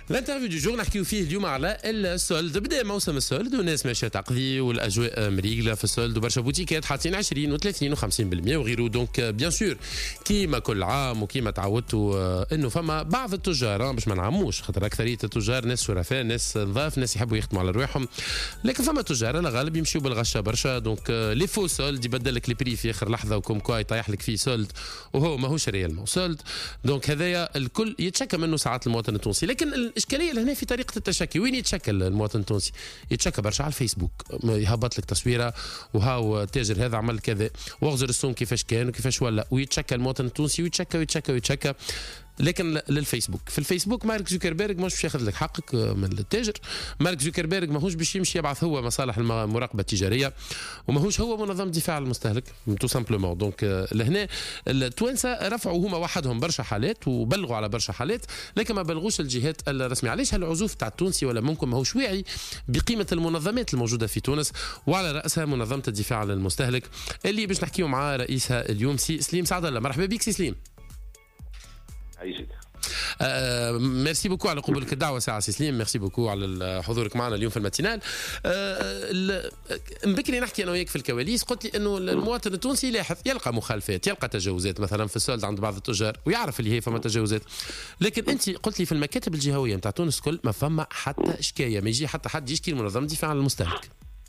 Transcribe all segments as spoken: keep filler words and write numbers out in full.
الانترفيو دو جور نحكيو فيه اليوم على السولد. بدا موسم السولد والناس ماشيه تقضي والاجواء مريقله في السولد وبرشا بوتيكات حاطين عشرين وثلاثين وخمسين بالمئة وغيره. دونك بيان سور كيما كل عام وكيما تعودتوا انه فما بعض التجار باش ما نعموش، خاطر اكثريه التجار ناس شرفاء، ناس نظاف، ناس يحبوا يخدموا على رواحهم، لكن فما تجار على غالب يمشيوا بالغشه برشا. دونك لي فو سولد يبدل لك البري في اخر لحظه وكم كوا يطيح لك فيه سولد وهو ماهوش ريالمون سولد. دونك هذايا الكل يتشكى منه ساعات المواطن التونسي. لكن الاشكاليه لهنا في طريقه التشكي. وين يتشكى المواطن التونسي؟ يتشكى برشا على الفيسبوك، يهبط لك تصويره وهاو التاجر هذا عمل كذا واغزر السوم كيفاش كان وكيفاش ولا، ويتشكى المواطن التونسي ويتشكى ويتشكى ويتشكى. لكن للفيسبوك، في الفيسبوك مارك زوكربيرغ مش باش ياخذ لك حقك من التاجر. مارك زوكربيرغ ماهوش باش يمشي يبعث هو مصالح المراقبه التجاريه، وماهوش هو منظمه دفاع عن المستهلك تو سامبلومون. دونك لهنا التوانسه رفعوا هما وحدهم برشا حالات وبلغوا على برشا حالات، لكن ما بلغوش الجهات الرسميه. علاش هالعزوف تاع التونسي ولا ممكن ماهوش واعي بقيمه المنظمات الموجوده في تونس، وعلى راسها منظمه الدفاع عن المستهلك اللي باش نحكيو مع رئيسها اليوم سي سليم سعد الله. مرحبا بك سي سليم. آه ميرسي بوكو على قبولك الدعوه ساعه سي سليم، ميرسي بوكو على حضورك معنا اليوم في الماتينال. آه بكري نحكي انا وياك في الكواليس، قلت لي انه المواطن التونسي يلاحظ يلقى مخالفات، يلقى تجاوزات مثلا في السولد عند بعض التجار ويعرف اللي هي فما تجاوزات، لكن انت قلت لي في المكاتب الجهويه نتاع تونس كل ما فما حتى شكايه، ما يجي حتى حد يشكي المنظمه الدفاع عن المستهلك.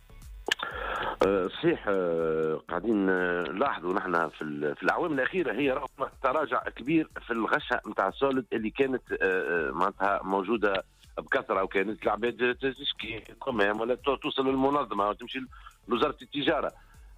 صحيح. قاعدين نلاحظوا نحن في في الاعوام الاخيره هي رغم تراجع كبير في الغشه نتاع السولد اللي كانت معناتها موجوده بكثره، وكانت العباد تشكي قمام ولا توصل للمنظمه وتمشي لوزاره التجاره.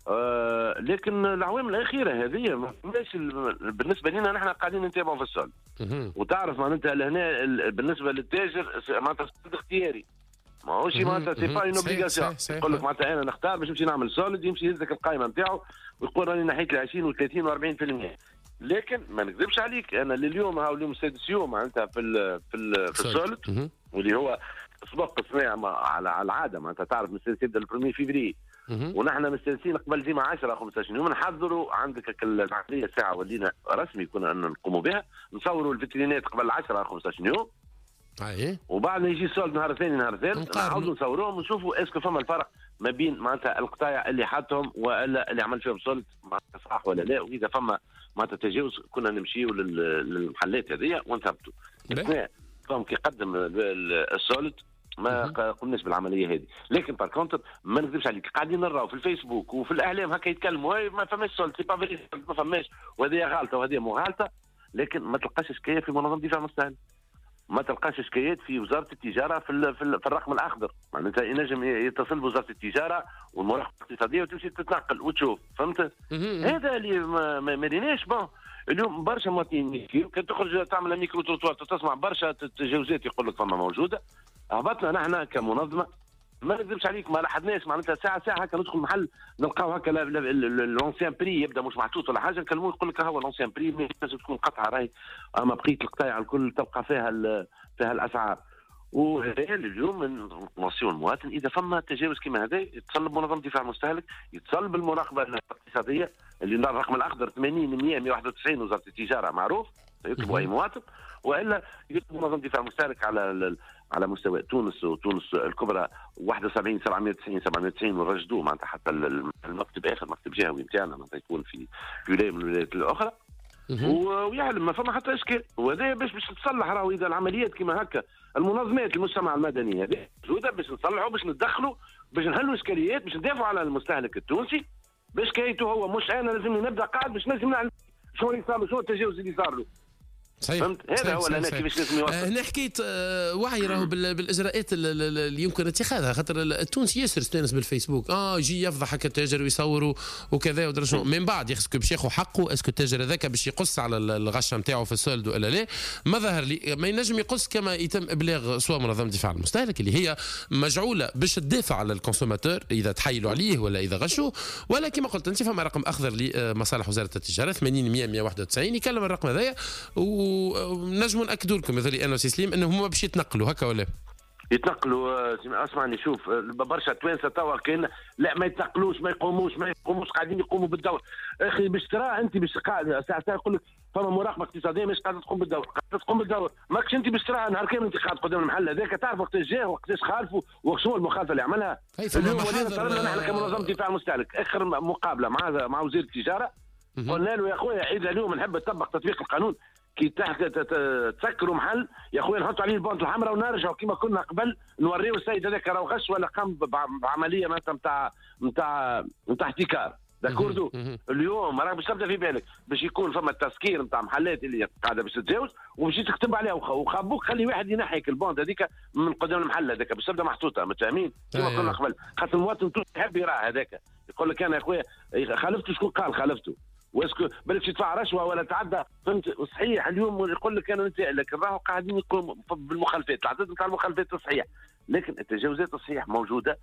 لكن الاعوام الاخيره هذه ماشي بالنسبه لنا نحن قاعدين نتابعوا في السولد. وتعرف معناتها لهنا بالنسبه للتاجر معناتها اختياري، ماهوش معناتها سي با اون اوبليغاسيون. يقول لك معناتها انا نختار باش نمشي نعمل سولد، يمشي يهزك القائمه نتاعو ويقول راني نحيت ل عشرين و30 و40 بالمئة. لكن ما نكذبش عليك، انا لليوم هاو اليوم السادس يوم معناتها في ال في ال في السولد، واللي هو سبق الصناعه على العاده معناتها تعرف من السادس يبدا البروميي فيفري، ونحن مستانسين قبل ديما عشرة خمسطاش يوم نحضروا عندك العمليه ساعه ولينا رسمي كنا نقوموا بها، نصوروا الفيترينات قبل عشرة خمسطاش يوم. اي وبعد ما يجي السولد نهار ثاني نهار ثالث نعاودوا نصوروهم ونشوفوا اسكو فما الفرق ما بين معناتها القطايع اللي حطهم والا اللي عمل فيهم سولد معناتها صح ولا لا، واذا فما معناتها تجاوز كنا نمشيو للمحلات هذيا ونثبتوا. اثناء فهم كي قدم السولد ما قلناش بالعمليه هذه، لكن بار كونتر ما نكذبش عليك قاعدين نراو في الفيسبوك وفي الاعلام هكا يتكلموا ما فماش سولد سي با فيري ما فماش، وهذه غلطه وهذه مو غلطه، لكن ما تلقاش اشكاليه في منظمه الدفاع عن المستهلك، ما تلقاش اشكاليات في وزاره التجاره في ال في, ال في الرقم الاخضر. معناتها ينجم يتصل بوزاره التجاره والمراقبه الاقتصاديه وتمشي تتنقل وتشوف، فهمت؟ هذا اللي ما مريناش. بون اليوم برشا مواطنين كان تخرج تعمل ميكرو تروتوار تسمع برشا تجاوزات يقول لك فما موجوده. هبطنا نحن كمنظمه ما نكذبش عليك ما لاحظناش معناتها ساعه ساعه هكا ندخل محل نلقاو هكا لونسيان بري يبدا مش محطوط ولا حاجه، نكلموه يقول لك هو لونسيان بري لازم تكون قطعه راهي، اما بقيه القطايع الكل تلقى فيها فيها الاسعار. وهذا اليوم نوصيو المواطن اذا فما تجاوز كما هذا يتصل بمنظمه دفاع المستهلك، يتصل بالمراقبه الاقتصاديه اللي الرقم الاخضر ثمانين مئة مئة وواحد وتسعين وزاره التجاره معروف يكتبوا اي مواطن، والا يكتب منظمه دفاع المستهلك على على مستوى تونس وتونس الكبرى واحد وسبعين سبعمئة وتسعين سبعمئة وتسعين ونرشدوه معناتها حتى المكتب اخر مكتب جهوي نتاعنا معناتها يكون في في ولايه من الولايات الاخرى ويعلم ما فما حتى اشكال. وهذا باش باش تصلح راهو اذا العمليات كما هكا المنظمات المجتمع المدني هذه موجوده باش نصلحوا باش ندخلوا باش نحلوا اشكاليات باش ندافعوا على المستهلك التونسي باش كايته هو مش انا لازمني نبدا قاعد باش نجم نعلم شنو اللي صار شنو التجاوز اللي صار له. صحيح. فهمت هذا هو انا كيفاش لازم يوصل. هنا حكيت آه وعي راهو بالاجراءات اللي يمكن اتخاذها، خاطر التونسي ياسر استانس بالفيسبوك اه يجي يفضح هكا التاجر ويصوروا وكذا ودرا شنو من بعد يخسكو باش ياخذ حقه. اسكو التاجر هذاك باش يقص على الغشه نتاعو في السولد ولا لا؟ ما ظهر لي ما ينجم يقص كما يتم ابلاغ سواء منظمه دفاع المستهلك اللي هي مجعوله باش تدافع على الكونسوماتور اذا تحايلوا عليه ولا اذا غشوا، ولا كما قلت انت فما رقم اخضر لمصالح وزاره التجاره ثمانين مئة مئة وواحد وتسعين يكلم الرقم هذايا و نجموا ناكدوا لكم مثلي انا وسي سليم انهم هما باش يتنقلوا هكا ولا يتنقلوا. اسمعني شوف برشا توانسه توا كان لا ما يتنقلوش ما يقوموش ما يقوموش قاعدين يقوموا بالدور. اخي باش ترى انت باش قاعد ساعه ساعه يقول لك فما مراقبه اقتصاديه مش قاعده تقوم بالدور، قاعده تقوم بالدور ماكش انت باش ترى نهار كامل انت قاعد قدام المحل هذاك تعرف وقتاش جاه وقتاش خالفوا وشنو المخالفه اللي عملها. اليوم ولينا طلبنا نحن كمنظمه دفاع المستهلك اخر مقابله مع مع وزير التجاره قلنا له يا خويا اذا اليوم نحب نطبق تطبيق القانون كي تحت تسكروا محل يا خويا نحطوا عليه البونت الحمراء ونرجعوا كما كنا قبل نوريو السيد هذاك راه غش ولا قام بعمليه مثلا نتاع نتاع نتاع احتكار. داكوردو اليوم راك باش تبدا في بالك باش يكون فما التسكير نتاع محلات اللي قاعده باش تتجاوز وباش تكتب عليها وخابوك خلي واحد ينحيك البوند هذيك من قدام المحل هذاك باش تبدا محطوطه متفاهمين كما كنا قبل. خاطر المواطن يحب يراه هذاك يقول لك انا يا خويا خالفته شكون قال خالفته واسكو بالك تدفع رشوه ولا تعدى فهمت. صحيح اليوم يقول لك انا نتاع لكن راهو قاعدين يقوموا بالمخالفات العدد نتاع المخالفات الصحيح لكن التجاوزات الصحيح موجوده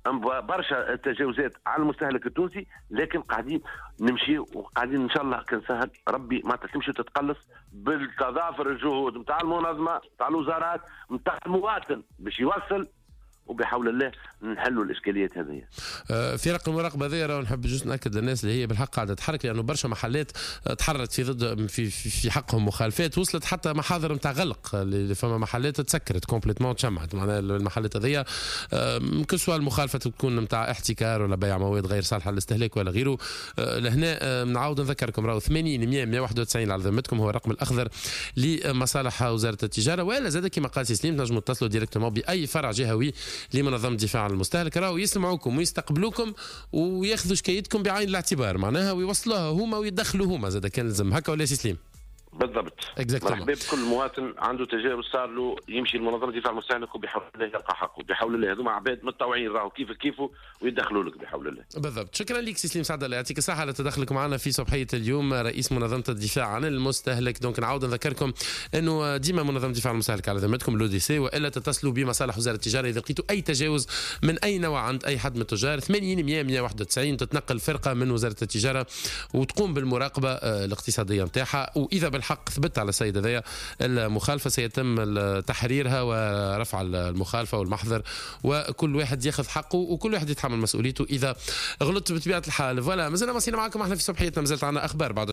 برشا التجاوزات على المستهلك التونسي لكن قاعدين نمشي وقاعدين ان شاء الله كان سهل ربي ما تمشي وتتقلص بالتضافر الجهود نتاع المنظمه نتاع الوزارات نتاع المواطن باش يوصل وبحول الله نحلوا الاشكاليات هذه. فرق المراقبه هذه راه نحب جوست ناكد الناس اللي هي بالحق قاعده تحرك لانه برشا محلات تحررت في ضد في في حقهم مخالفات وصلت حتى محاضر نتاع غلق اللي فما محلات تسكرت كومبليتمون تشمعت معناها المحلات هذه كسوا المخالفه تكون نتاع احتكار ولا بيع مواد غير صالحه للاستهلاك ولا غيره. لهنا نعاود نذكركم راهو ثمانين مية مية وواحد وتسعين على ذمتكم هو الرقم الاخضر لمصالح وزاره التجاره والا زاد كما قال سليم تنجموا تتصلوا ديريكتومون باي فرع جهوي لمنظمه دفاع عن المستهلك راهو يسمعوكم ويستقبلوكم وياخذوا شكايتكم بعين الاعتبار معناها ويوصلوها هما ويدخلوا هما زاد كان لازم هكا ولا سليم. بالضبط مرحبا بكل مواطن عنده تجاوز صار له يمشي لمنظمه دفاع المستهلك وبحول الله يلقى حقه بحول الله. هذوما عباد متطوعين راهو كيف كيفه ويدخلوا لك بحول الله. بالضبط. شكرا لك سي سليم سعد الله يعطيك الصحه على تدخلك معنا في صباحيه اليوم رئيس منظمه الدفاع عن المستهلك. دونك نعاود نذكركم انه ديما منظمه الدفاع عن المستهلك على ذمتكم لو دي سي والا تتصلوا بمصالح وزاره التجاره اذا لقيتوا اي تجاوز من اي نوع عند اي حد من التجار. ثمانين مية مية وواحد وتسعين تتنقل فرقه من وزاره التجاره وتقوم بالمراقبه الاقتصاديه نتاعها واذا بالحق ثبت على السيد هذايا المخالفه سيتم تحريرها ورفع المخالفه والمحضر وكل واحد ياخذ حقه وكل واحد يتحمل مسؤوليته اذا غلطت بطبيعه الحال. فوالا مازلنا ماشيين معكم احنا في صبحيتنا مازالت عندنا اخبار بعد